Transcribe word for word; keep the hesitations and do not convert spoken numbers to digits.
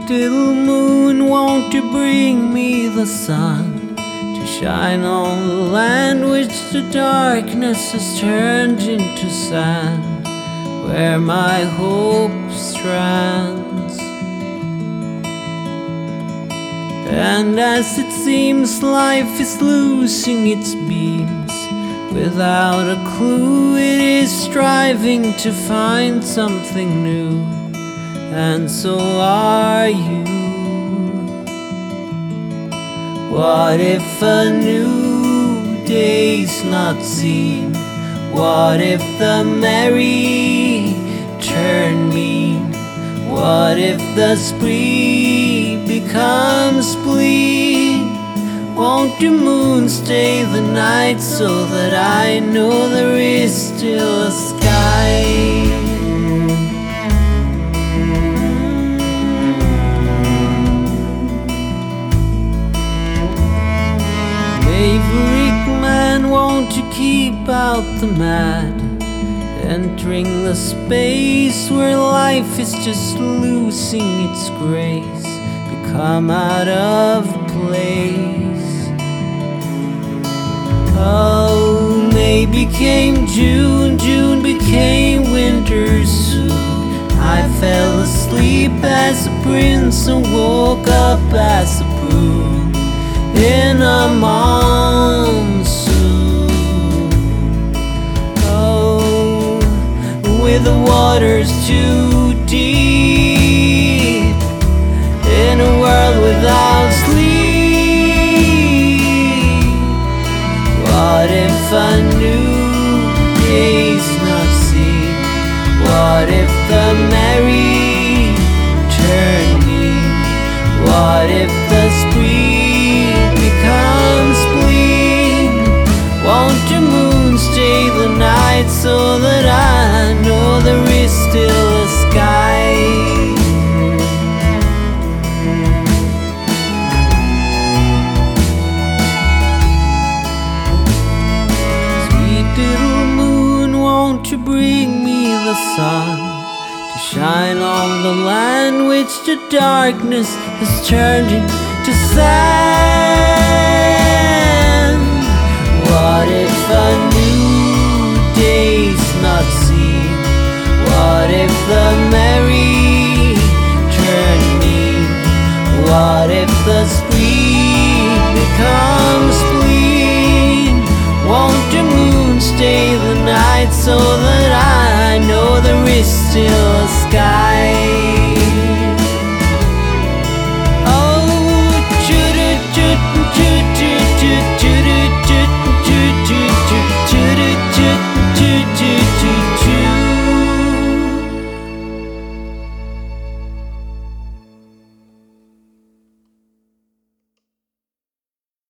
little moon, won't you bring me the sun to shine on the land which the darkness has turned into sand, where my hope strands. And as it seems life is losing its beams, without a clue it is striving to find something new, and so are you. What if a new day's not seen? What if the merry turn mean? What if the spree becomes bleak? Won't the moon stay the night so that I know there is still a sky? Maverick man, won't you keep out the mad, entering the space where life is just losing its grace, become out of place. Oh, May became June, June became winter soon. I fell asleep as a prince and woke up as a prune in a monsoon. Oh, with the waters too deep, in a world without sleep. What if a new day's not seen? What if the merry turn mean? What if the spree becomes bleak? Won't the moon stay the night so that I know there is still a sky? Won't you bring me the sun to shine on the land which the darkness has turned into sand? What if a new day's not seen? What if the merry turn mean? What if the spree becomes bleak? Won't the moon stay the night so that I know there is still a sky?